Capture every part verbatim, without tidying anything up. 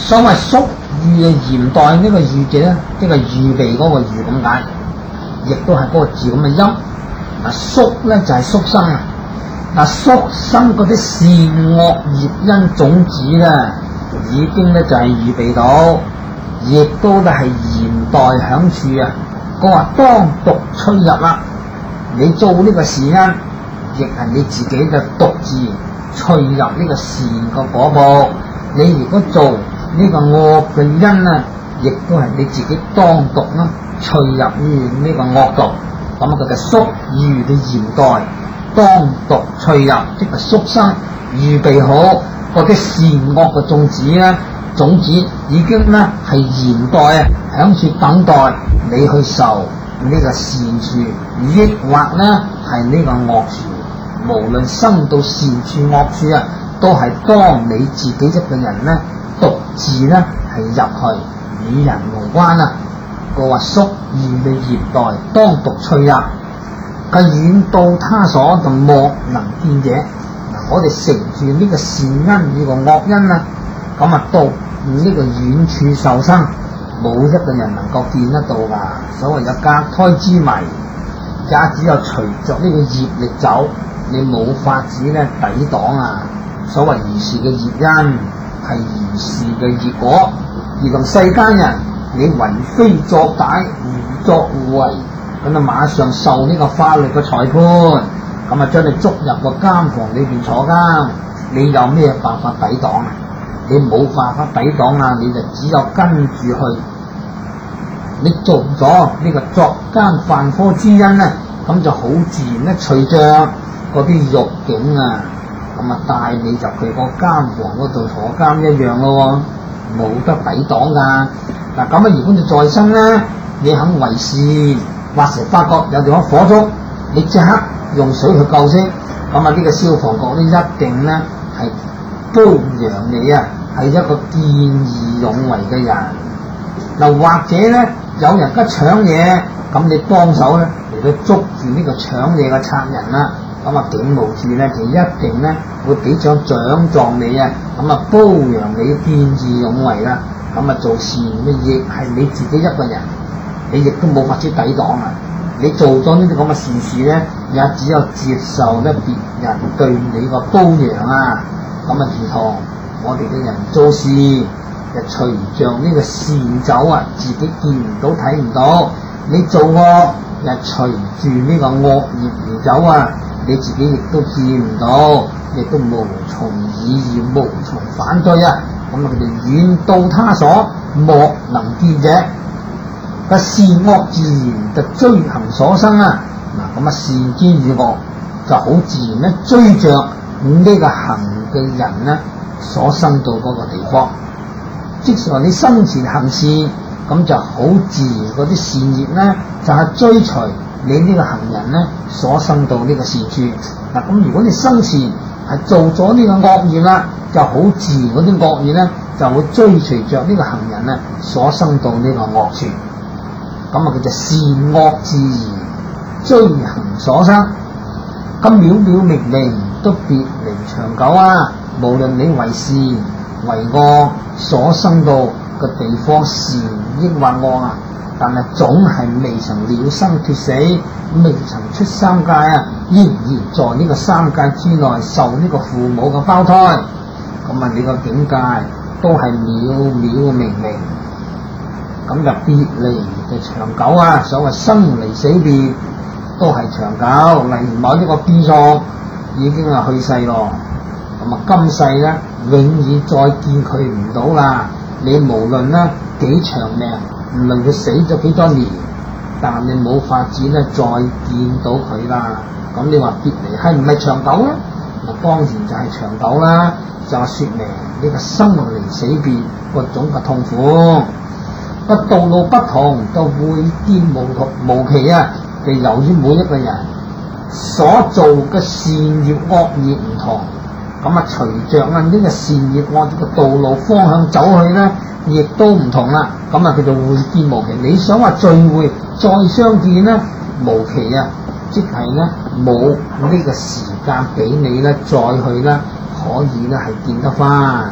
所謂宿預嘅現代呢個預字咧，即係預備嗰個預咁解，亦都係嗰個字咁嘅音。嗱，宿咧就係宿生啊！嗱，宿生嗰啲善惡業因種子咧，已經咧就係預備到，亦都咧係現代響處啊！佢話當獨趣入啦，你做呢個善因，亦係你自己嘅獨自趣入呢個善嘅果報。你如果做呢個惡嘅因啊，亦都係你自己當獨啦，趣入於呢個惡道。咁啊，佢嘅宿預嘅現代當獨趣入，即係宿生預備好嗰啲善惡嘅種子咧，種子已經咧係現代啊，響處等待你去受呢個善處，抑或咧係呢個惡處。無論生到善處惡處啊，都係當你自己一個人咧獨自咧係入去，與人無關啊。個話宿預嘅現代當獨趣入，佢遠到他所就莫能見者。嗱，我哋承住呢個善因呢個惡因啊，咁啊到呢個遠處受生，冇一個人能夠見得到噶。所謂有隔胎之迷，也只有隨着呢個業力走，你冇法子咧抵擋啊。所謂如是嘅業因係如是嘅業果，而同世間人你為非作歹，胡作胡為，咁啊馬上受呢個法律嘅裁判，咁啊將你捉入個監房裏邊坐監，你有咩辦法抵擋啊？你冇辦法抵擋啊，你就只有跟住去。你做咗呢個作奸犯科之因咧，咁就好自然咧，隨着嗰啲獄警啊，咁啊帶你入去個監房嗰度坐監一樣咯，冇得抵擋噶。嗱，咁啊，如果你再生咧，你肯為善，或是發覺有地方火燭，你即刻用水去救先。咁啊，呢個消防局咧一定咧係褒揚你啊，係一個見義勇為嘅人。嗱，或者咧有人家搶嘢，咁你幫手咧嚟到捉住呢個搶嘢嘅賊人啦。咁啊，警務處咧就一定咧會俾獎獎狀你啊，咁啊褒揚你見義勇為啦。咁啊做善嘅亦係你自己一個人，你亦都冇法子抵擋啊！你做咗呢啲咁嘅善事咧，也只有接受咧別人對你個褒揚啊！咁啊，如同我哋嘅人做事，就隨着呢個善走啊，自己見唔到睇唔到；你做惡，又隨住呢個惡業而走啊，你自己亦都見唔到，亦都無從異議，無從反對啊！咁啊，佢哋遠到他所莫能見者，個善惡自然就追行所生啊！嗱，咁啊善見與惡就好自然咧追着呢個行嘅人咧所生到嗰個地方。即係話你生前行善，咁就好自然嗰啲善業咧就係、是、追隨你呢個行人咧所生到呢個善處。嗱，咁如果你生前係做咗呢個惡業啦，就好自然嗰啲惡業咧就會追隨着呢個行人咧所生到呢個惡處。咁啊，叫做善惡自然追行所生。咁渺渺明明都別離長久啊！無論你為善為惡所生到嘅地方善抑或惡啊，但係總係未曾了生脱死，未曾出三界啊，仍然在呢個三界之內受呢個父母嘅胞胎。咁啊，你個境界都係渺渺明明，咁就別離就長久啊！所謂生離死別都係長久。例如某一個 B 座已經係去世咯，咁啊今世咧永遠再見佢唔到啦。你無論咧幾長命，唔論佢死咗幾多年，但係你冇法子咧再見到佢啦。咁你話別離係唔係長久咧？嗱，當然就係長久啦，就係說明呢個生離死別各種嘅痛苦。個道路不同，就會見無同無期啊！就由於每一個人所做嘅善業惡業唔同，咁啊隨着啊呢個善業惡業嘅道路方向走去咧，亦都唔同啦。咁啊叫做會見無期。你想話聚會再相見咧，無期啊！即係咧冇呢個時間俾你咧再去咧，可以咧係見得翻。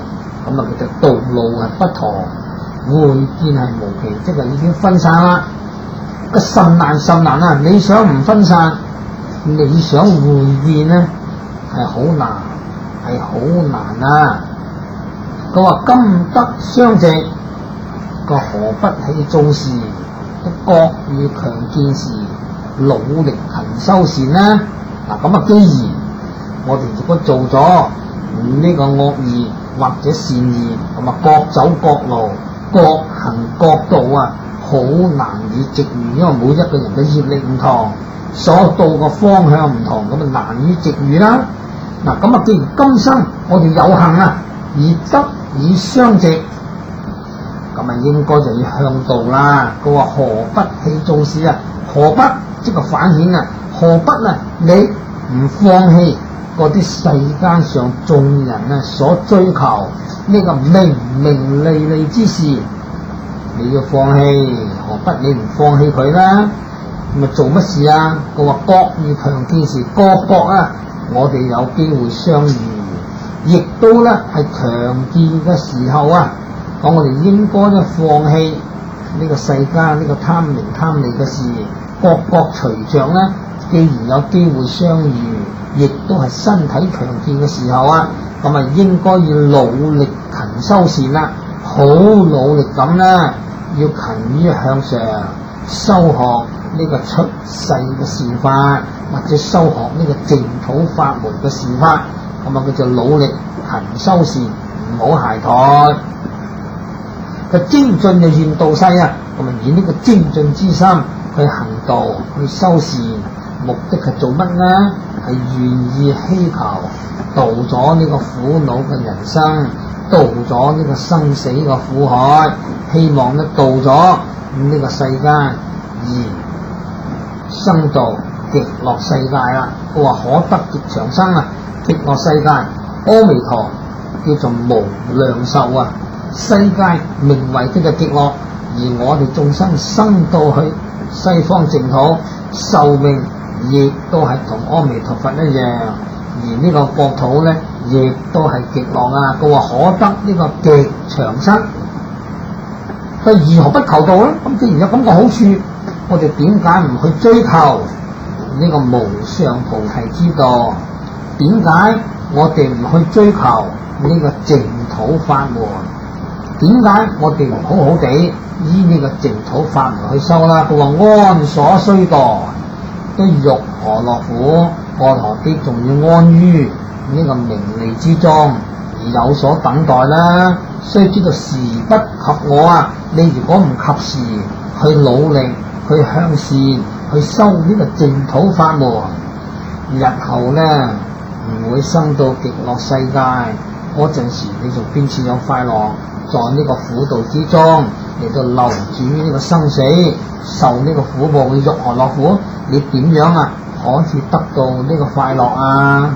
咁啊叫做道路係不同，會見係無期，即係已經分散啦。個甚難甚難啊！你想唔分散，你想會見咧係好難，係好難啊！佢話今得相值，個何不起做事？各與強健時，努力勤修善啦。嗱咁啊，既然我哋如果做咗呢個惡業或者善業，咁啊各走各路，各行各道啊，好難以值遇，因為每一個人嘅業力唔同，所到嘅方向唔同，咁啊難以值遇啦。嗱咁啊，既然今生我哋有幸啊，而得以相值，咁啊應該就要向道啦。佢話何不起做事啊？何不即係反顯啊？何不啊？你唔放棄嗰啲世間上眾人啊所追求呢個名名利利之事，你要放棄，何不你唔放棄佢啦？咁啊做乜事啊？佢話各遇強健時，各各啊，我哋有機會相遇，亦都咧係強健嘅時候啊，講我哋應該咧放棄呢個世間呢個貪名貪利嘅事，各各隨着咧。既然有機會相遇，亦都係身體強健嘅時候啊，咁啊應該要努力勤修善啦，好努力咁啦，要勤於向上修學呢個出世嘅善法，或者修學呢個淨土法門嘅善法，咁啊佢就努力勤修善，唔好懈怠。個精進就現道世啊，咁啊以呢個精進之心去行道去修善。目的係做乜呢？係願意希求渡咗呢個苦惱嘅人生，渡咗呢個生死嘅苦海，希望咧渡咗呢個世間而生到極樂世界啦。佢話可得極長生啊！極樂世界，阿彌陀叫做無量壽啊！世界名為呢個極樂，而我哋眾生生到去西方淨土，壽命亦都係同阿彌陀佛一樣，而呢個國土咧，亦都係極樂啊！佢話可得呢個極長生，佢如何不求道咧？咁既然有咁嘅好處，我哋點解唔去追求呢個無上菩提之道？點解我哋唔去追求呢個淨土法門？點解我哋唔好好地依呢個淨土法門去修啦？佢話安所須度，都欲何樂苦？我何必仲要安於呢個名利之中而有所等待啦？須知道時不及我啊！你如果唔及時去努力去向善去修呢個淨土法門，日後咧唔會生到極樂世界嗰陣時，你仲邊處有快樂？在呢個苦道之中嚟到留住呢個生死，受呢個苦報嘅欲何樂苦？你點樣啊可以得到呢個快樂啊？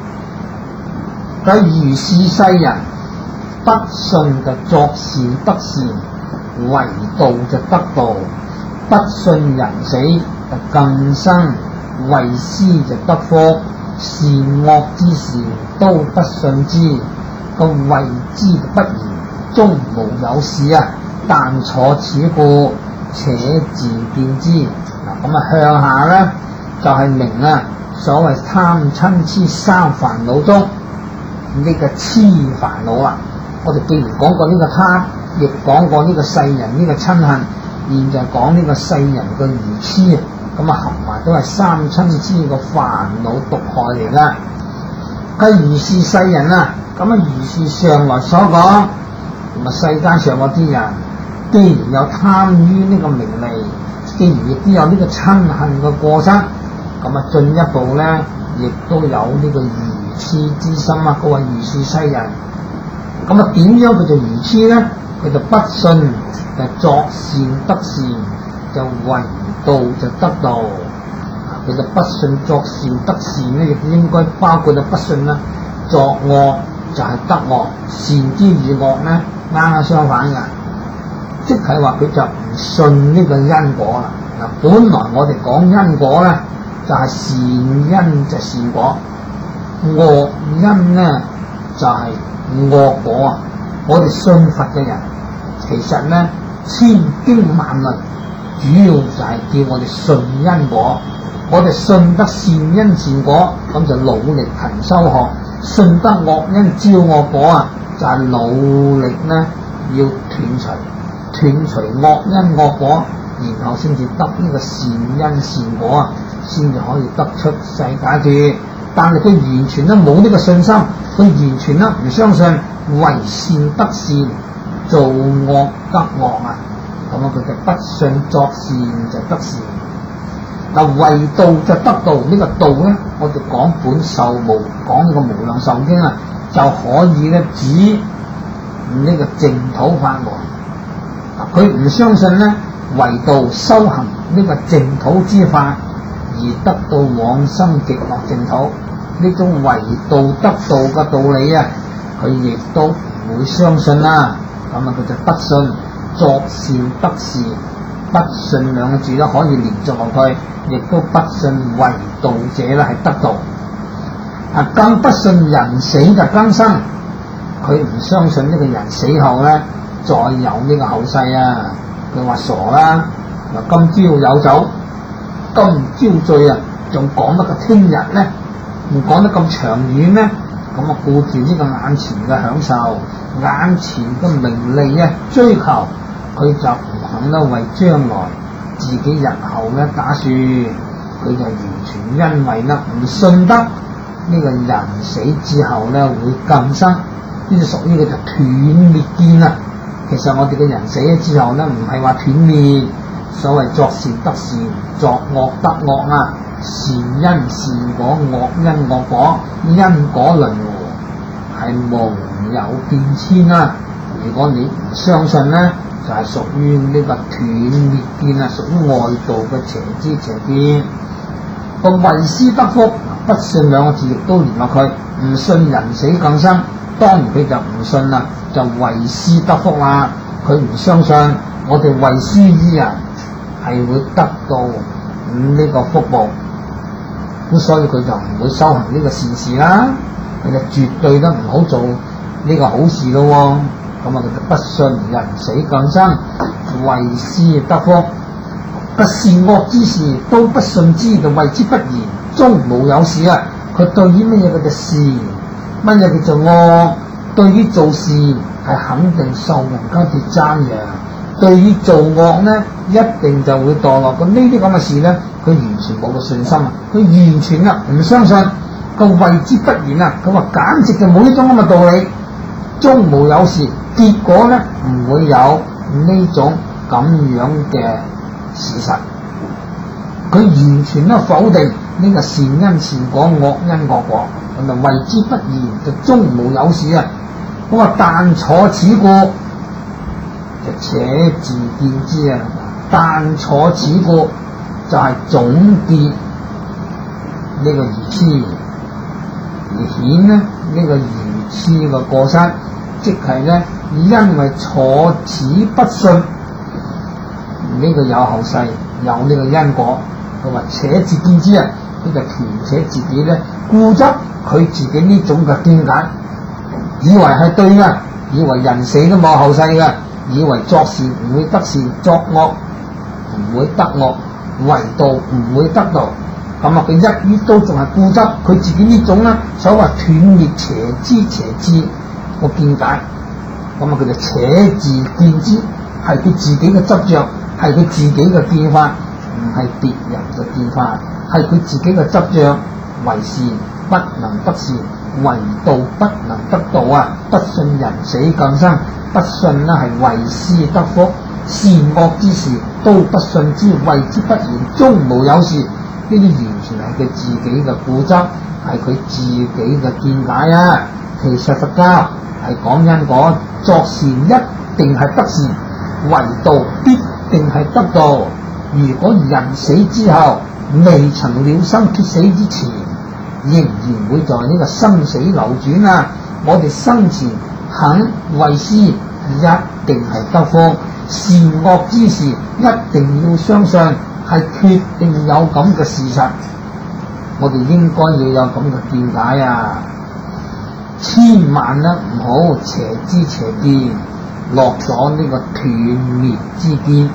咁如是世人不信就作善得善，為道就得道；不信人死就更生，為施就得福。善惡之事都不信之，咁為之不疑，終無有事啊！但坐此故，且自見之。嗱，咁啊向下咧就係、是、明啊，所謂貪嗔痴三煩惱中呢、這個痴煩惱啊。我哋既然講過呢個貪，亦講過呢個世人呢個嗔恨，現在講呢個世人嘅愚痴啊，咁啊合埋都係三嗔痴嘅煩惱毒害嚟噶。佢如是世人啊，咁啊如是上來所講，咁啊世間上嗰啲人，既然有貪於呢個名利，既然亦都有呢個嗔恨嘅過失，咁啊進一步咧，亦都有呢個愚痴之心啊。佢話如是世人，咁啊點樣佢就愚痴咧？佢就不信，就作善得善，就為道就得道。佢就不信作善得善咧，亦應該包括就不信啦。作惡就係得惡，善之與惡咧啱啱相反㗎，即係話佢就唔信呢個因果啦。嗱，本來我哋講因果咧，就係、是、善因就善果，惡因咧就係、是、惡果啊。 我哋信佛嘅人，其實咧千經萬論，主要就係叫我哋信因果。我哋信得善因善果，咁就努力勤修學；信得惡因招惡果啊，就係、是、努力咧要斷除斷除惡因惡果，然後先至得呢個善因善果啊，先至可以得出世解脫。但係佢完全都冇呢個信心，佢完全都唔相信為善得善，做惡得惡啊！咁啊，佢就不信作善就得善。嗱，為道就得道，呢、這個道咧，我哋講本受無，講呢個無量壽經啊，就可以咧指呢個淨土法門。嗱，佢唔相信咧為道修行呢個淨土之法，而得到往生極樂淨土呢種為道得道嘅道理啊，佢亦都唔會相信啦。咁啊，佢就不信作善得善，不信兩個字都可以連續落去。亦都不信為道者咧係得道，啊更不信人死就更生，佢唔相信呢個人死後咧再有呢個後世啊！佢話傻啦，嗱今朝有酒今朝醉啊，仲講得個聽日咧，唔講得咁長遠咧，咁啊顧住呢個眼前嘅享受，眼前嘅名利啊追求，佢就唔肯得為將來自己日後咧打算，佢就完全因為咧唔信得呢個人死之後咧會更生，呢啲屬於佢就斷滅見啊！其實我哋嘅人死咗之後咧，唔係話斷滅，所謂作善得善，作惡得惡啊！善因善果，惡因惡果，因果輪迴係無有變遷啊！如果你唔相信咧，就係屬於呢個斷滅見啊，屬於外道嘅邪知邪見。個為師得福，不信兩個字亦都連落去，唔信人死更生，當然佢就唔信啦，就為師得福啦。佢唔相信我哋為師之人係會得到呢個福報，咁所以佢就唔會修行呢個善事啦。佢就絕對都唔好做呢個好事咯喎。咁啊，佢就不信人死更生，為師得福，不善惡之事都不信之，就謂之不然，終無有事啊！佢對於乜嘢佢就善，乜嘢叫做惡？對於做善係肯定受人家嘅讚揚，對於做惡呢，一定就會墮落。咁呢啲咁嘅事呢，佢完全冇個信心啊！佢完全啊唔相信，個謂之不然啊！佢話簡直就冇呢種咁嘅道理，終無有事。結果咧唔會有呢種咁樣嘅事實，佢完全都否定呢個善因善果、惡因惡果，咁就謂之不然，就終無有事啊！咁話但坐此故，就且自見之啊！但坐此故就係總結呢個愚痴，而顯呢呢、這個愚痴嘅過失，即係咧。因為坐此不信呢、這個有後世有呢個因果，佢話且自見之啊，佢就填寫自己咧固執佢自己呢種嘅見解，以為係對嘅，以為人死都冇後世嘅，以為作善唔會得善，作惡唔會得惡，為道唔會得道，咁啊佢一於都仲係固執佢自己呢種咧所謂斷滅邪知邪智個見解。咁啊，佢就且自見之，係佢自己嘅執着，係佢自己嘅見法，唔係別人嘅見法，係佢自己嘅執着。為善不能得善，為道不能得道啊！不信人死更生，不信呢係為師得福，善惡之事都不信之，謂之不然，終無有事。呢啲完全係佢自己嘅固執，係佢自己嘅見解啊！其實佛教係講因果，作善一定係得善，為道必定係得道。如果人死之後未曾了生脱死之前，仍然會在呢個生死流轉啊！我哋生前肯為師，一定係得福。善惡之事一定要相信，係決定有咁嘅事實。我哋應該要有咁嘅見解啊！ 千萬咧唔好邪知邪見，落咗呢個斷滅之見。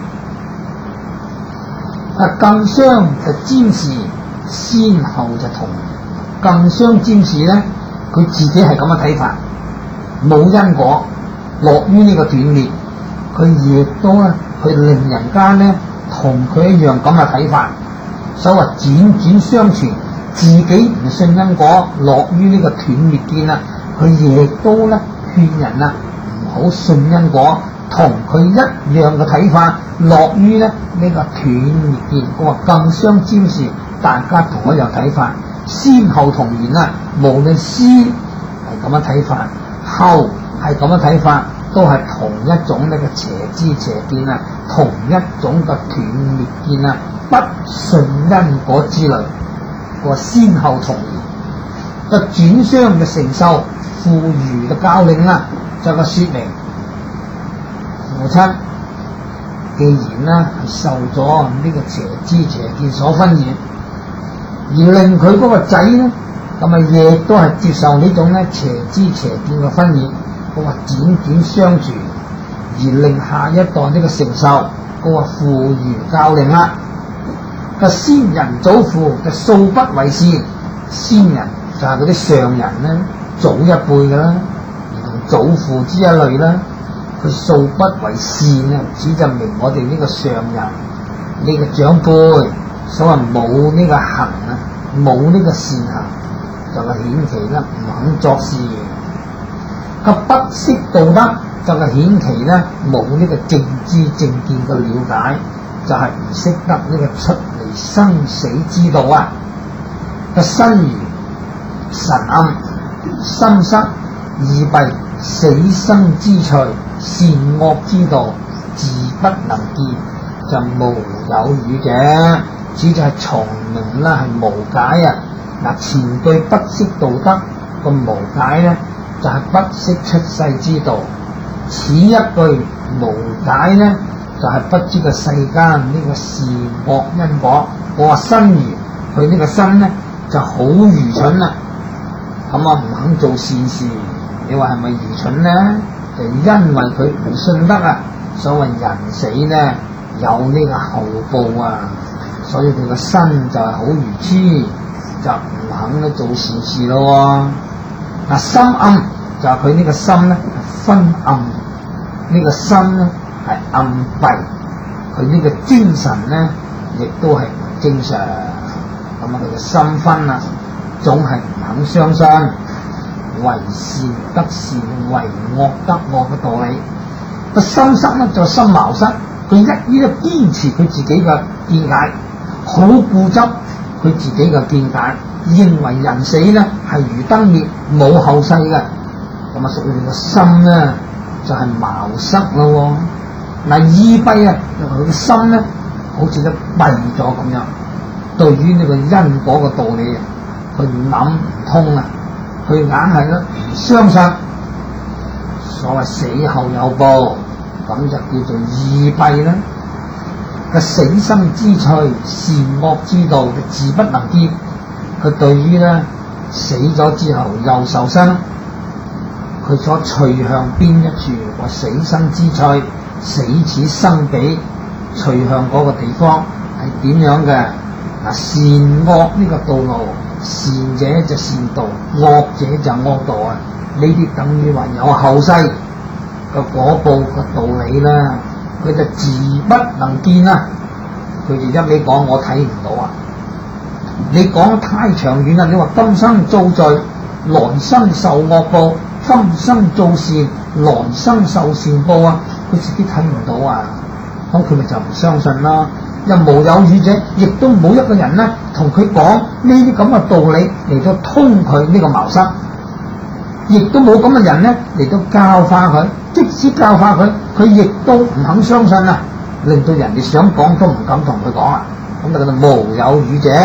啊，更相就占士，先後就同。更相占士咧，佢自己係咁嘅睇法，冇因果，落於呢個斷滅，佢亦都咧去令人間咧同佢一樣咁嘅睇法。所謂輾轉相傳，自己唔信因果，落於呢個斷滅見啦。佢亦都咧勸人啊唔好信因果，同佢一樣嘅睇法，落於咧呢個斷滅見。佢話更相占士，大家同一樣睇法，先後同源啊。無論先係咁樣睇法，後係咁樣睇法，都係同一種呢個邪知邪見啊，同一種嘅斷滅見啊，不信因果之類。佢話先後同源，個轉相嘅承受父孺嘅教令啦，就個說明父親既然啦係受咗呢個邪知邪見所熏染，而令佢嗰個仔咧，咁啊亦都係接受呢種咧邪知邪見嘅熏染。佢話輾轉相傳，而令下一代呢個承受，佢話父孺教令啦。個先人祖父嘅素不為善，先人就係嗰啲上人咧，早一輩嘅啦，而同祖父之一類啦。佢素不為善啊，指就明我哋呢個上人呢、呢個長輩，所謂冇呢個行啊，冇呢個善行，就係顯其啦唔肯作事。個不識道德，就係顯其咧冇呢個正知正見嘅了解，就係唔識得呢個出離生死之道啊！個身如神暗，心塞二弊，死生之趣，善惡之道，自不能見，就無有語者，只就係從明啦，係無解啊！嗱，前句不識道德個無解咧，就係、是、不識出世之道。此一句無解咧，就係、是、不知個世間呢個善惡因果。我話身如佢呢個身咧就好愚蠢啦，咁啊唔肯做善事。你話係咪愚蠢咧？就因為佢唔信得啊。所謂人死咧有呢個後報啊，所以佢個身就係好愚痴，就唔肯咧做善事咯。嗱，心暗就係佢呢個心咧昏暗，呢、這個心咧係暗蔽，佢呢個精神咧亦都係唔正常。咁啊，佢嘅心昏啊，總係唔肯相信為善得善，為惡得惡嘅道理。個心塞咧就心茅塞，佢一於咧堅持佢自己嘅見解，好固執佢自己嘅見解，認為人死咧係如燈滅，冇後世嘅。咁啊，屬於佢個心咧就係、是、茅塞咯。嗱，意閉啊，佢個心咧好似都閉咗咁樣，對於呢個因果嘅道理，佢諗唔通啊，佢硬係咧唔相信。所謂死後有報，咁就叫做意閉啦。個死生之趣、善惡之道，佢自不能見。佢對於咧死咗之後又受生，佢所趣向邊一處？個死生之趣，死此生彼，趣向嗰個地方係點樣嘅？嗱，善惡呢個道路，善者就善道，惡者就惡道啊！呢啲等於話有後世個果報個道理啦，佢就自不能見啊！佢就一味講我睇唔到啊！你講得太長遠啦！你話今生造罪，來生受惡報；今生造善，來生受善報啊！佢自己睇唔到啊！咁佢咪就唔相信啦。又無有語者，亦都冇一個人咧同佢講呢啲咁嘅道理嚟到通佢呢個茅塞，亦都冇咁嘅人咧嚟到教化佢。即使教化佢，佢亦都唔肯相信啊！令到人哋想講都唔敢同佢講啊！咁就叫做無有語者。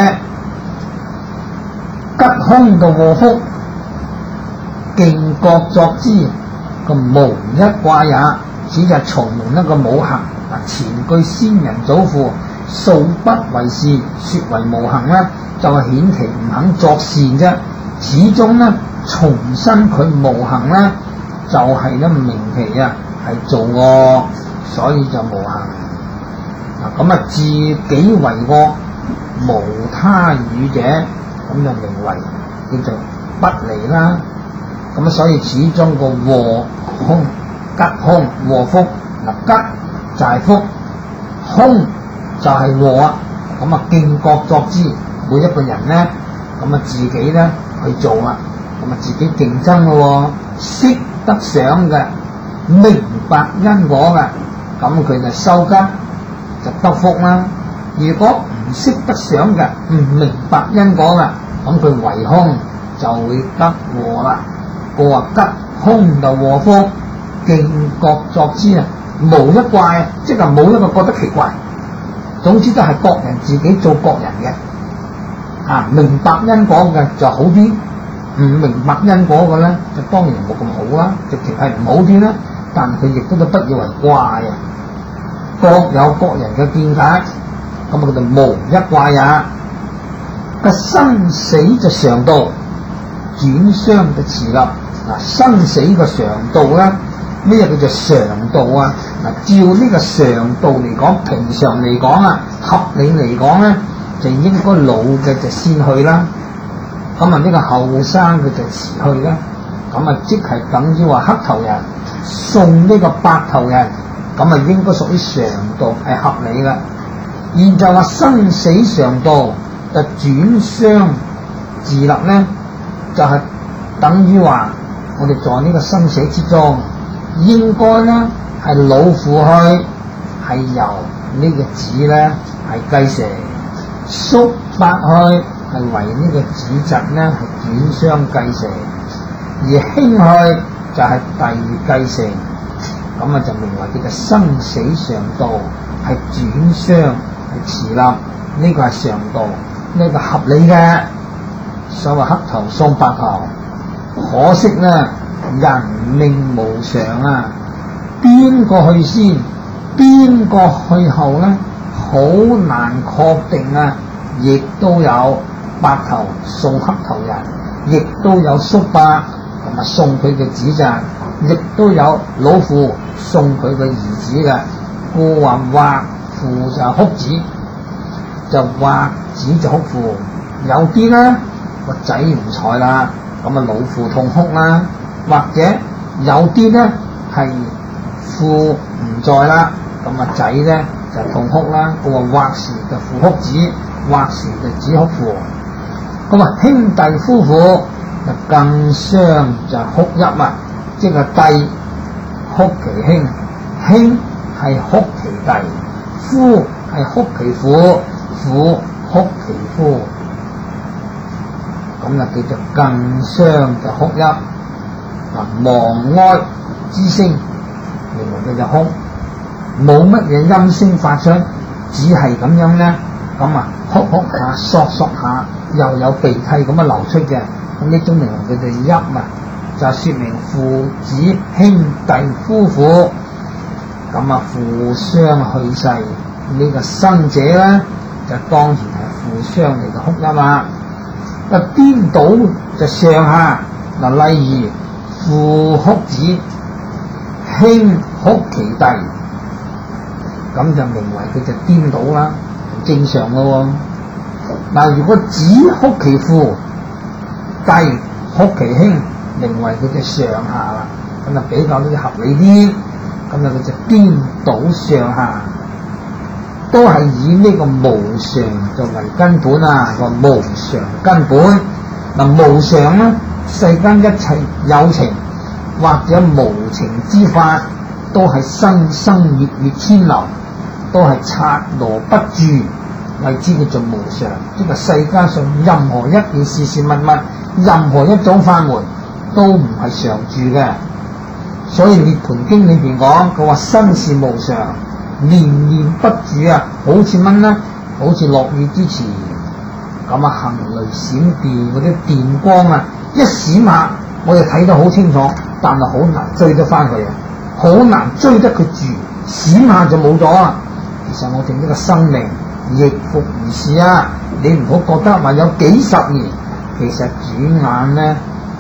吉凶嘅禍福，競各作之，個無一卦也，只就係從一個冇行。嗱，前句先人祖父素不為善，說為無行咧，就係顯其唔肯作善啫。始終咧重申佢無行咧，就係咧明其啊係做惡，所以就無行。嗱咁啊，自己為惡，無他與者，咁就名為叫做不離啦。咁啊，所以始終個禍凶吉凶禍福，嗱吉就係福，凶就係禍啊。咁啊，競各作之，每一個人咧，咁啊自己咧去做啊，咁啊自己競爭咯，識得想嘅，明白因果嘅，咁佢就收吉就得福啦。如果唔識得想嘅，唔明白因果嘅，咁佢為凶就會得禍啦。個話吉凶就禍福，競各作之啊，無一怪，即係冇一個覺得奇怪。總之都係各人自己做各人嘅，啊明白因果嘅就好啲，唔明白因果嘅咧就當然冇咁好啦，直情係唔好啲啦。但佢亦都都不以為怪啊，各有各人嘅見解，咁啊佢就無一怪也。個生死就常道，轉相就遲立。嗱，生死個常道咧，咩叫做常道啊？嗱，照呢個常道嚟講，平常嚟講啊，合理嚟講咧，就應該老嘅就先去啦。咁啊，呢個後生嘅就遲去啦。咁啊，即係等於話黑頭人送呢個白頭人，咁啊應該屬於常道，係合理嘅。現在話生死常道就轉相自立咧，就係、是、等於話我哋在呢個生死之中，應該咧係老父去，係由呢個子咧係繼承，叔伯去係為呢個子侄咧係轉相繼承，而兄去就係第二繼承，咁啊就名為叫做生死常道，係轉相係遲立，呢個係常道，呢個合理嘅。所謂黑頭送白頭，可惜咧人命無常啊，邊個去先，邊個去後咧，好難確定啊！亦都有白頭送黑頭人，亦都有叔伯同埋送佢嘅子侄，亦都有老父送佢嘅兒子嘅。故話畫父就哭子，就畫子就哭父。有啲咧個仔唔在啦，咁啊老父痛哭啦；或者有啲咧係父唔在啦，咁啊仔咧就痛哭啦。故話畫時就父哭子，畫時就子哭父。咁啊兄弟夫婦就更相就哭泣啊，即係弟哭其兄，兄係哭其弟，夫係哭其父，父哭其夫。咁啊叫做更相就哭泣。嗱，亡哀之聲，認為佢就哭，冇乜嘢音聲發出，只係咁樣咧，咁啊哭哭下，索索下，又有鼻涕咁啊流出嘅，咁呢種認為佢哋泣啊，就説明父子兄弟夫婦咁啊互相去世，呢、這個生者咧就當然係互相嚟嘅哭泣啦。啊顛倒就上下，嗱，例如父哭子，兄哭其弟，咁就名為佢就顛倒啦，正常咯。嗱，如果子哭其父，弟哭其兄，名為佢就上下啦，咁就比較呢個合理啲。咁就佢就顛倒上下，都係以呢個無常作為根本啊，個無常根本。嗱，無常咧，世間一切有情或者無情之法，都係生生滅滅遷流，都係剎那不住，謂之叫做無常。即係世界上任何一件事事物物，任何一種法門，都唔係常住嘅。所以《涅槃經》裏邊講，佢話生是無常，念念不住啊，好似乜咧？好似落雨之前咁啊，行雷閃電嗰啲電光啊，一閃下我哋睇得好清楚，但係好難追得翻佢啊，好難追得佢住，閃下就冇咗啊！其實我哋呢個生命亦復如是啊！你唔好覺得話有幾十年，其實轉眼咧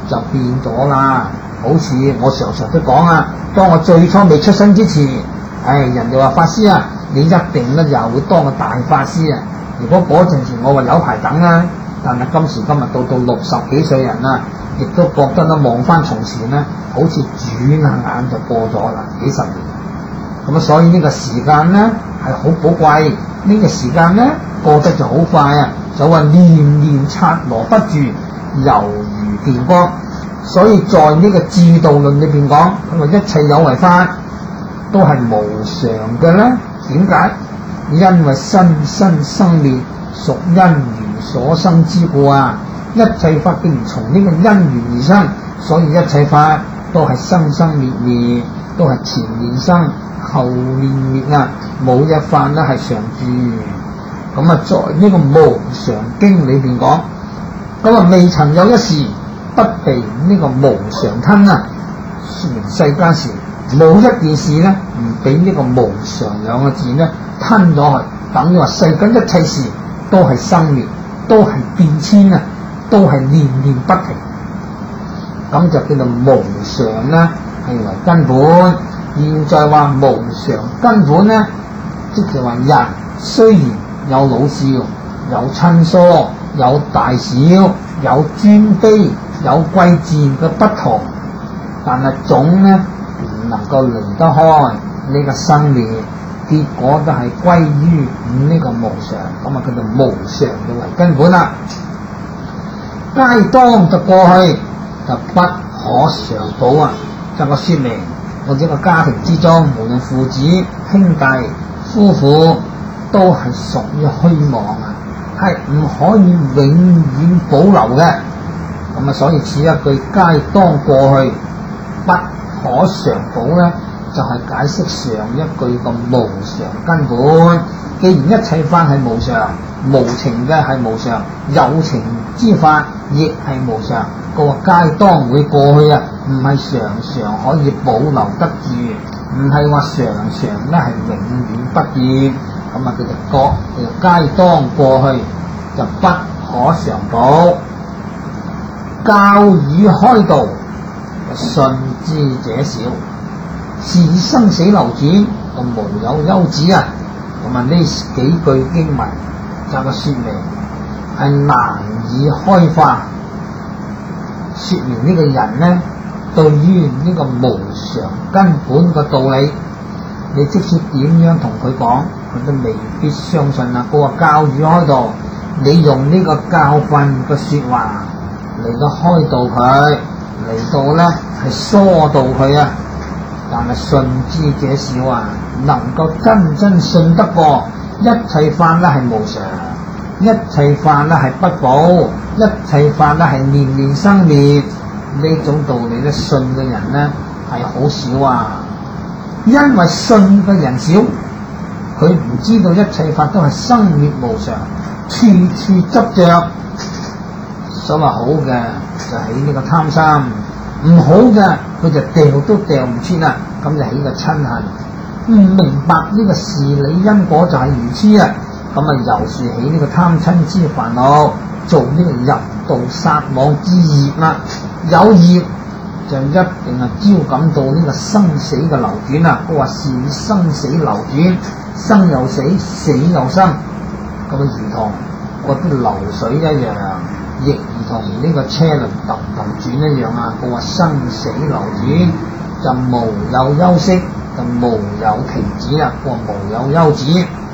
就變咗啦。好似我常常都講啊，當我最初未出生之前，唉、哎，人哋話法師啊，你一定咧又會當個大法師啊。如果嗰陣時我話有排等啦，但係今時今日到到六十幾歲人啦，亦都覺得咧望翻從前咧，好似轉下眼就過咗啦，幾十年。咁啊，所以呢個時間咧係好寶貴，呢、這個時間咧過得就好快啊！就話念念刷羅不住，猶如電光。所以在呢個智道論裏邊講，佢話一切有為法都係無常嘅咧。點解？因為生生生滅屬因緣所生之故啊！一切法既然從呢個因緣而生，所以一切法都係生生滅滅，都係前面生後面滅啊！冇一法咧係常住。咁啊，在呢個無常經裏邊講，咁啊未曾有一時不被呢個無常吞啊！說明世間時冇一件事咧唔俾呢個無常兩個字咧吞咗去，等於話世間一切事都係生滅，都係變遷啊，都係念念不停。咁就叫做無常咧，係為根本。現在話無常根本咧，即係話人雖然有老少、有親疏、有大小、有尊卑、有貴賤嘅不同，但係總咧唔能夠離得開呢個生滅，結果都係歸於呢個無常。咁啊叫做無常嘅為根本啦。皆當就過去，就不可常保啊！就個說明我呢個家庭之中，無論父子、兄弟、夫婦，都係屬於虛妄啊，係唔可以永遠保留嘅。咁啊，所以此一句皆當過去，不可常保咧，就係、是、解釋上一句個無常根本。既然一切法係無常，無情嘅係無常，有情之法亦係無常，個皆當會過去啊，唔係常常可以保留得住，唔係話常常咧係永遠不變。咁啊，叫做過，叫做皆當過去，就不可常保。教與開導，信之者少，是生死流轉，就無有休止啊！咁啊，呢幾句經文就個說明係難以開化，說明呢個人咧對於呢個無常根本嘅道理，你即使點樣同佢講，佢都未必相信啊！佢話教與開導，你用呢個教訓嘅說話嚟到開導佢，嚟到咧係疏導佢啊！但係信之者少啊！能夠真真信得過一切法咧係無常，一切法咧係不保，一切法咧係年年生滅，呢種道理咧信嘅人咧係好少啊！因為信嘅人少，佢唔知道一切法都係生滅無常，處處執着。所謂好嘅就起呢個貪心，唔好嘅佢就掉都掉唔穿啦，咁就起個嗔恨。唔明白呢個事理因果就係如此啊，咁啊又是起呢個貪嗔之煩惱，做呢個淫盜殺妄之業啦。有業就一定係招感到呢個生死嘅流轉啊！佢話是生死流轉，生又死，死又生，咁啊如同嗰啲流水一樣，亦如同呢個車輪氹氹轉一樣啊！佢話生死流轉就無有休息，就無有停止啦，佢話無有休止。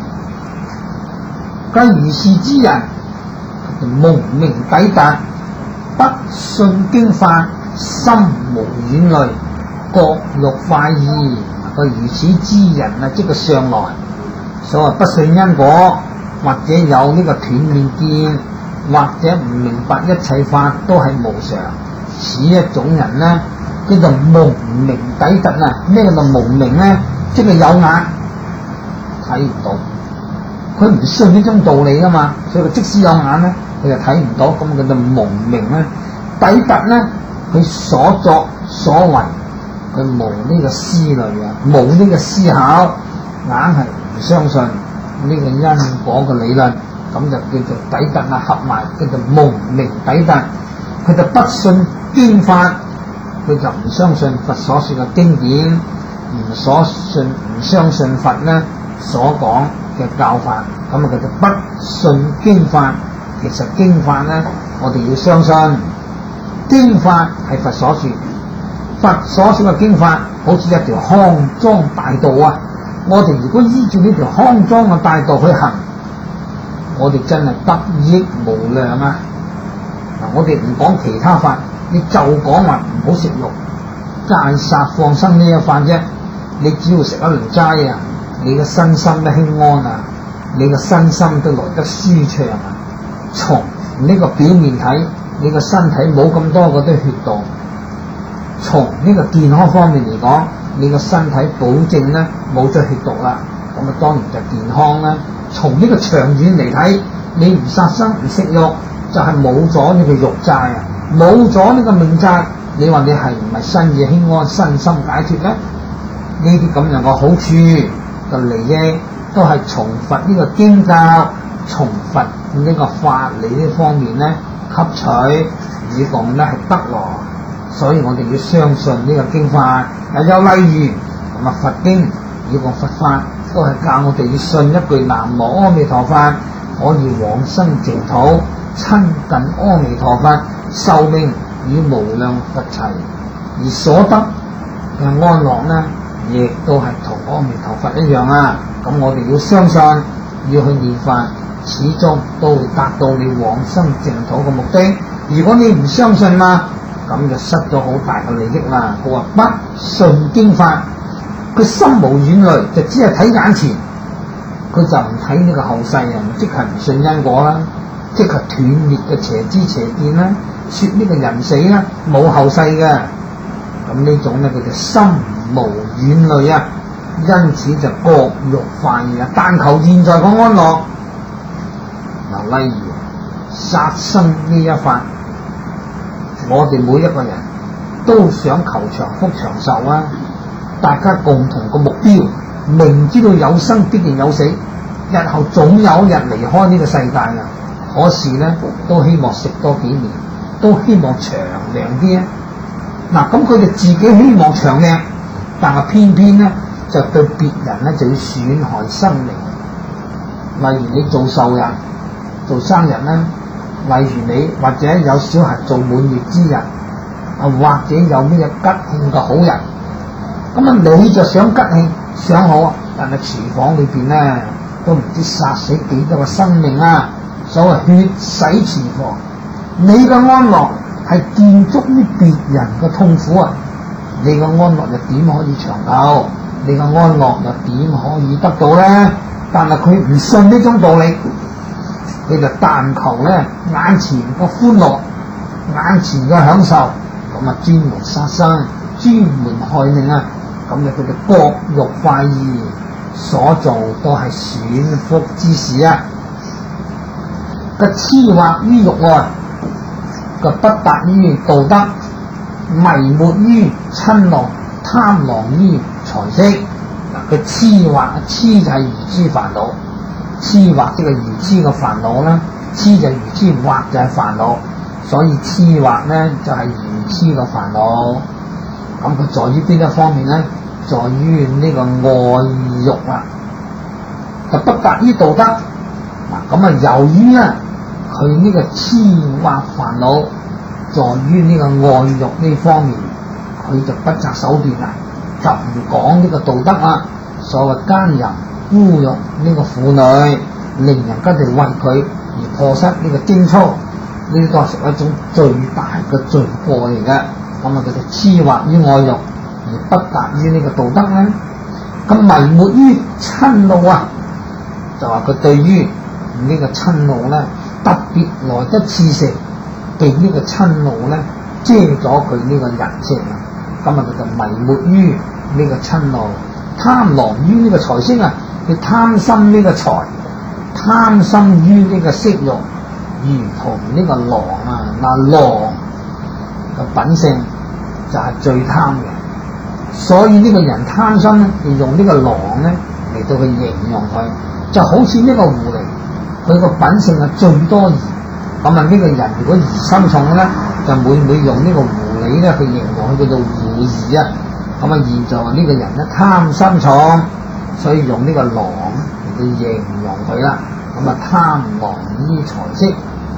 皆如是之人，就蒙名抵達，不信經法，心無遠慮，各欲快意。佢如此之人啊，即係上來所謂不信因果，或者有呢個斷面見，或者唔明白一切法都係無常，此一種人咧叫做蒙名抵達啊！咩叫做蒙名咧？即係有眼睇唔到，佢唔信呢種道理噶嘛，所以佢即使有眼咧，佢就睇唔到，咁叫做蒙名咧。抵達咧，佢所作所為，佢冇呢個思慮啊，冇呢個思考，硬係唔相信呢個因果嘅理論，咁就叫做抵達啊，合埋叫做蒙名抵達。佢就不信經法，佢就唔相信佛所說嘅經典，唔所信唔相信佛咧所講嘅教法，咁啊佢就不信經法。其實經法咧，我哋要相信經法係佛所說，佛所說嘅經法好似一條康莊大道啊！我哋如果依住呢條康莊嘅大道去行，我哋真係得益無量啊！嗱，我哋唔講其他法，你就講話唔好食肉、戒殺放生呢一法啫。你只要食一輪齋啊，你嘅身心都輕安啊，你嘅身心都來得舒暢啊！從呢個表面睇，你個身體冇咁多嗰啲血道；從呢個健康方面嚟講，你個身體保證咧冇咗血毒啦，咁啊當然就健康啦。從呢個長遠嚟睇，你唔殺生唔食肉，就係冇咗呢個肉債啊，冇咗呢個命債。你話你係唔係身意輕安、身心解脫咧？呢啲咁樣嘅好處嘅利益，都係從佛呢個經教、從佛呢個法理呢方面咧吸取，以共咧係得來。所以我哋要相信呢個經法。又有例如咁啊，佛經以共佛法都係教我哋要信一句南無阿彌陀佛，可以往生淨土，親近阿彌陀佛，壽命與無量佛齊，而所得嘅安樂呢，亦都係同阿彌陀佛一樣啊！咁我哋要相信，要去念佛，始終都會達到你往生淨土嘅目的。如果你唔相信嘛，咁就失咗好大嘅利益啦。佢話不信經法，佢心無遠慮，就只係睇眼前，佢就唔睇呢個後世啊！即係唔信因果啦，即係斷滅嘅邪知邪見啦，說呢個人死啦，冇後世嘅。咁呢種咧，佢就心無遠慮啊，因此就各欲快意啊，但求現在嘅安樂。嗱，例如殺生呢一法，我哋每一個人都想求長福長壽啊！大家共同個目標，明知道有生必定有死，日後總有一日離開呢個世界啊！可是咧，都希望食多幾年，都希望長命啲啊！嗱，咁佢哋自己希望長命，但係偏偏咧就對別人咧就要損害生命。例如你做壽人、做生日咧，例如你或者有小孩做滿月之日，啊或者有咩吉慶嘅好人，咁啊你就想吉慶想好，但係廚房裏邊咧都唔知殺死幾多個生命啊！所謂血洗廚房，你嘅安樂係建築於別人嘅痛苦啊！你嘅安樂又點可以長久？你嘅安樂又點可以得到咧？但係佢唔信呢種道理，佢就但求咧眼前嘅歡樂、眼前嘅享受，咁啊專門殺生、專門害命啊！咁就佢哋各欲快意，所做都係損福之事啊！個痴惑於欲愛，個不達於道德，迷沒於親樂，貪狼於財色。嗱，個痴惑，痴就係愚痴煩惱，痴惑即係愚痴嘅煩惱啦，痴就係愚痴，惑就係煩惱，所以痴惑咧就係愚痴嘅煩惱。咁佢在於邊一方面咧？在於呢個愛欲啊，就不達於道德。嗱，咁啊由於啊佢呢個痴惑煩惱，在於呢個愛欲呢方面，佢就不擇手段啦，就唔講呢個道德啦。所謂奸淫污辱呢個婦女，令人家哋為佢而破失呢個貞操，呢啲都係屬一種最大嘅罪過嚟嘅。咁啊，佢哋痴惑於愛欲，而不達於呢個道德咧。咁迷沒於瞋怒啊，就話佢對於呢個瞋怒咧，特別來得刺食，被呢個瞋怒咧遮咗佢呢個人性啊。咁啊，佢就迷沒於呢個瞋怒，貪狼於呢個財色啊，佢貪心呢個財，貪心於呢個色欲，如同呢個狼啊。嗱，狼嘅品性就係最貪嘅，所以呢個人貪心咧，就用呢個狼咧嚟到去形容佢，就好似呢個狐狸，佢個品性係最多疑， 咁啊，呢個人如果疑心重咧，就每每用呢個狐狸咧去形容佢叫做狐疑啊。咁啊，現在話呢個人咧貪心重，所以用呢個狼嚟到形容佢啦。咁啊，貪狼依財色，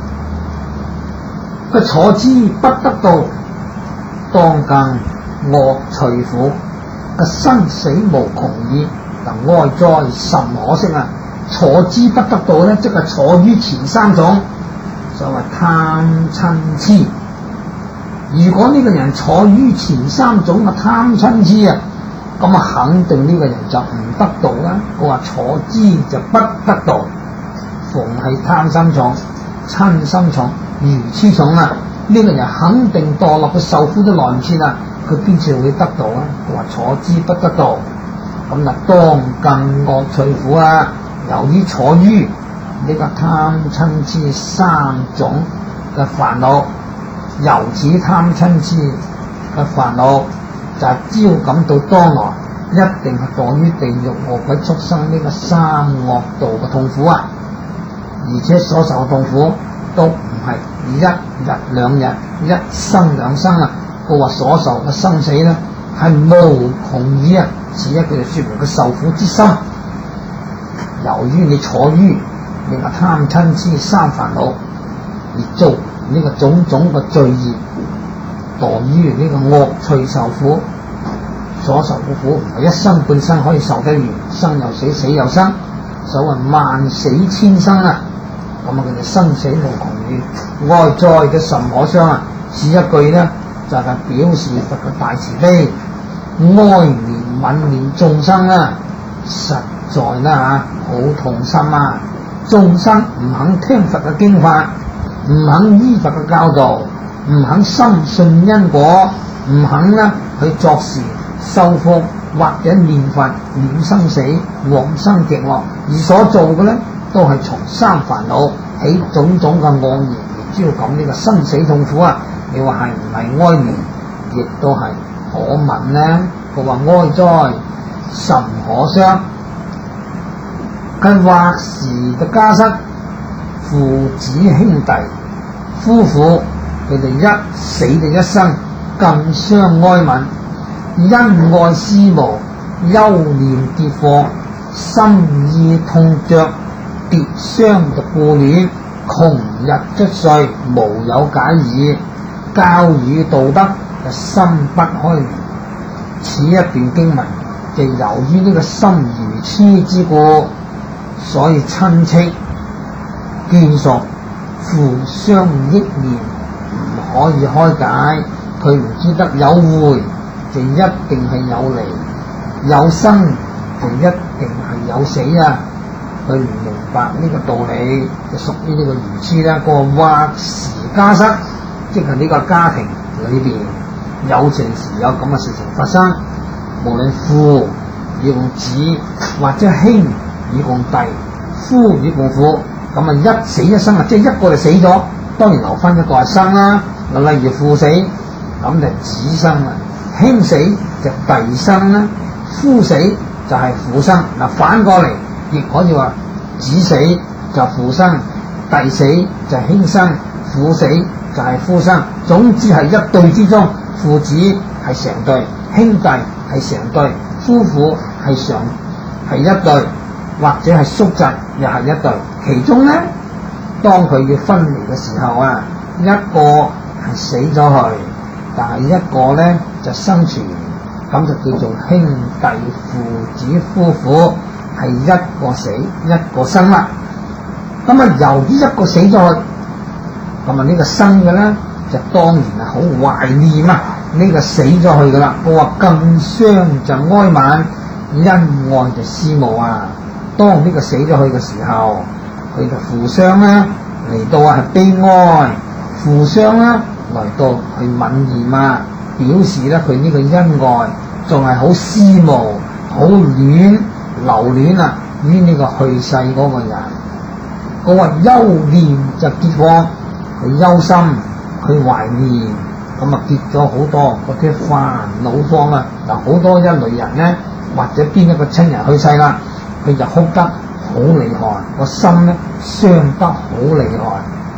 佢坐之不得道，當更惡趣苦。個生死無窮矣，嗱哀哉甚可惜啊！坐之不得道咧，即係坐於前三種，所謂貪嗔痴。如果呢個人坐於前三種嘅貪嗔痴啊，咁啊肯定呢個人就唔得道啦。佢話坐之就不得道，逢係貪心重、嗔心重、愚痴重啊，呢、這個人肯定墮落，佢受苦都來唔切啊！佢邊次會得到啊？佢話坐之不得道，咁啊當更惡趣苦啊！由於坐於呢個貪嗔痴三種嘅煩惱，由此貪嗔痴嘅煩惱就係招感到當來一定係墮於地獄餓鬼畜生呢個三惡道嘅痛苦啊！而且所受嘅痛苦都唔係一日兩日、一生兩生啊！佢話所受嘅生死咧係無窮矣啊！此一句就說明佢受苦之深。由於你坐於你個貪嗔痴三煩惱而做呢個種種嘅罪業，墮於呢個惡趣受苦，所受嘅苦唔係一生半生可以受得完，生又死，死又生，所謂萬死千生啊！咁啊，佢哋生死無窮矣，哀哉嘅甚可傷啊！此一句咧就係、是、表示佛嘅大慈悲，哀憐憫憐眾生啊！實在啦嚇，好痛心啊！眾生唔肯聽佛嘅經法，唔肯依佛嘅教導，唔肯深信因果，唔肯咧去作事修福或者念佛念生死往生極樂，而所做嘅咧都係從三煩惱起種種嘅妄言而招感呢個生死痛苦啊！你話係唔係哀憐，亦都係可憫呢？佢話哀哉甚可傷。佢或時嘅家室、父子兄弟、夫婦，佢哋一死嘅一生更相哀憫，因愛思慕，憂念結禍，心意痛着，跌傷嘅故戀，窮日卒歲，無有解義，教語道德就心不開。此一段經文就由於呢個心愚痴之故，所以親戚眷屬互相憶念，唔可以開解。佢唔知得有會就一定係有離，有生就一定係有死啊！佢唔明白呢個道理，就屬於呢個愚痴啦。個或時家室，即係呢個家庭裏邊有陣時有咁嘅事情發生，無論父與共子或者兄與共弟、夫與共婦，咁啊一死一生啊，即係一個就死咗，當然留翻一個係生啦。例如父死，咁就子生啦；兄死就弟生啦；夫死就係父生。嗱，反過嚟亦可以話子死就父生，弟死就兄生，婦死就係夫生。總之係一對之中，父子係成對，兄弟係成對，夫婦係常係一對，或者係叔侄又係一對。其中咧，當佢要分離嘅時候啊，一個係死咗去，但係一個咧就生存，咁就叫做兄弟父子夫婦，係一個死一個生啦。咁啊，由於一個死咗去，咁啊呢個生嘅咧就當然係好懷念啊呢個死咗去噶啦。我話更傷就哀憫，因愛就思慕啊。當呢個死咗去嘅時候，佢就負傷啦，嚟到啊係悲哀；負傷啦，嚟到去憫念啊，表示咧佢呢個恩愛仲係好思慕、好戀留戀啊於呢個去世嗰個人。我話憂念就結果，佢憂心，佢懷念，咁啊結咗好多嗰啲煩惱況啊。嗱，好多一類人咧，或者邊一個親人去世啦，佢就哭得好厲害，個心咧傷得好厲害，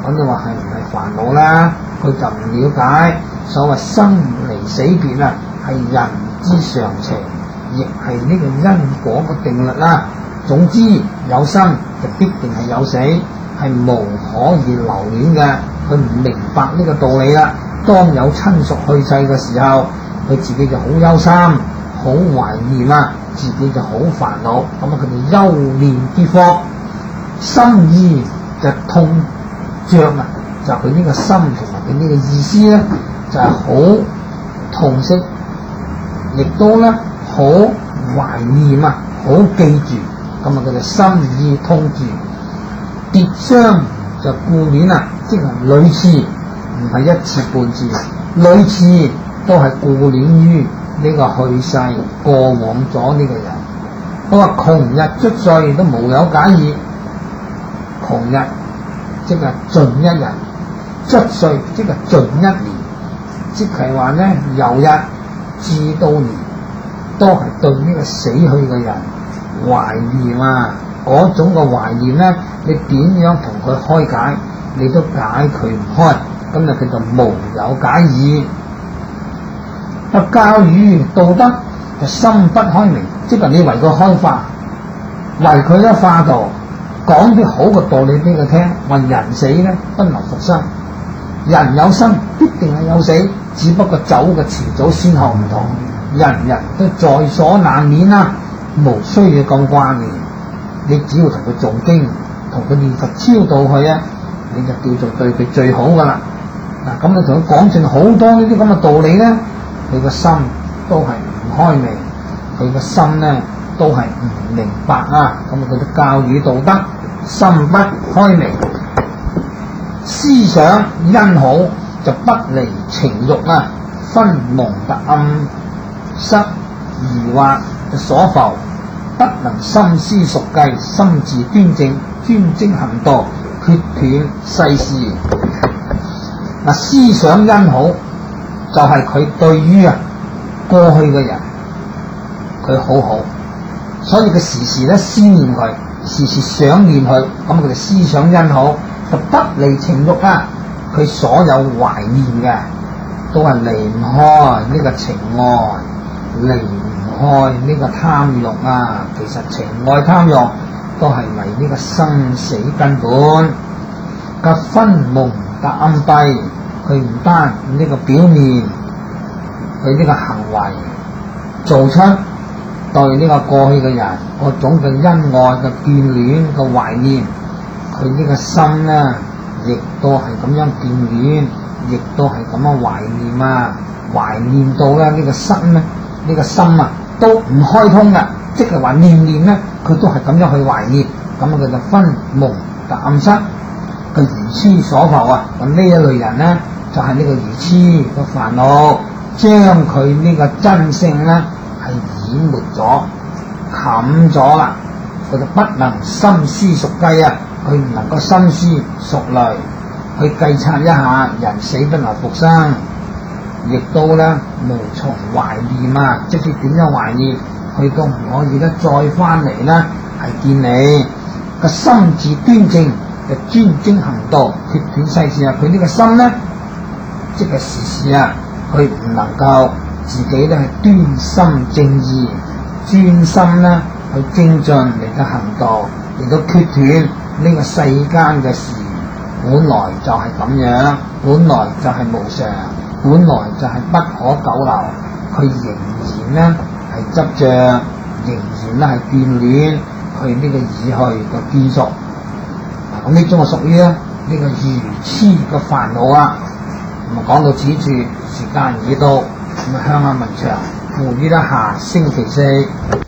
咁你話係唔係煩惱啦？佢就唔了解所謂生離死別啊，係人之常情，亦係呢個因果嘅定律啦。總之有生就必定係有死，係無可以留戀嘅。佢唔明白呢個道理啦。當有親屬去世嘅時候，佢自己就好憂心、好懷念啊，自己就好煩惱。咁啊，佢哋憂念結福，心意就痛着啊，就佢呢個心同埋佢呢個意思咧，就係、是、好痛惜，亦都咧好懷念啊，好記住。咁啊，佢哋心意痛住，跌傷就顧戀啊，即係屢次。唔係一次半次，屢次都係顧戀於呢個去世過往咗呢個人。我話窮日卒歲都無有解意，窮日即係盡一日，卒歲即係盡一年，即係話咧由日至到年，都係對呢個死去嘅人懷念啊！嗰種嘅懷念咧，你點樣同佢開解，你都解佢唔開。咁啊，佢就無有解意。啊，教與道德就心不開明，即係你為佢開化，為佢咧化道，講啲好嘅道理俾佢聽。話人死咧不能復生，人有生必定係有死，只不過走嘅遲早先後唔同，人人都在所難免啦，無需要咁掛念。你只要同佢誦經，同佢念佛超度佢啊，你就叫做對佢最好噶啦。嗱，咁你同佢講盡好多呢啲咁嘅道理咧，佢個心都係唔開明，佢個心咧都係唔明白啊！咁啊，佢嘅教與道德心不開明，思想因好就不離情欲啊，分蒙特暗失疑惑嘅所浮，不能深思熟計，心自端正，專精行道，決斷世事。嗱，思想因好就係、是、佢對於啊過去嘅人佢好好，所以佢時時咧思念佢，時時想念佢，咁佢哋思想因好就不離情欲啊！佢所有懷念嘅都係離唔開呢個情愛，離唔開呢個貪欲啊！其實情愛貪欲都係為呢個生死根本。個分蒙特暗蔽，佢唔單呢個表面，佢呢個行為做出對呢個過去嘅人嗰種嘅恩愛嘅眷戀嘅懷念，佢呢個心咧亦都係咁樣眷戀，亦都係咁樣懷念啊！懷念到咧呢個心咧，呢個心啊都唔開通噶，即係話念念咧，佢都係咁樣去懷念，咁啊佢就分蒙特暗失。個愚痴所浮啊！咁呢一類人咧，就係、是、呢個愚痴個煩惱，將佢呢個真性咧係淹沒咗、冚咗啦。佢就不能深思熟計啊！佢唔能夠深思熟慮去計察一下人死不能復生，亦都咧無從懷念啊！即使點樣懷念，佢都唔可以咧再翻嚟咧係見你個心智端正。就專精行道，決斷世事啊！佢呢個心咧，即係時時啊，佢唔能夠自己咧係端心正義、專心咧去精進嚟到行道，嚟到決斷呢個世間嘅事，本來就係咁樣，本來就係無常，本來就係不可久留。佢仍然咧係執着，仍然咧係眷戀佢呢個已去嘅眷屬。咁呢種係屬於咧呢個愚痴嘅煩惱啊！咁啊講到此處，時間已到，咁啊向下文長，付於咧下星期四。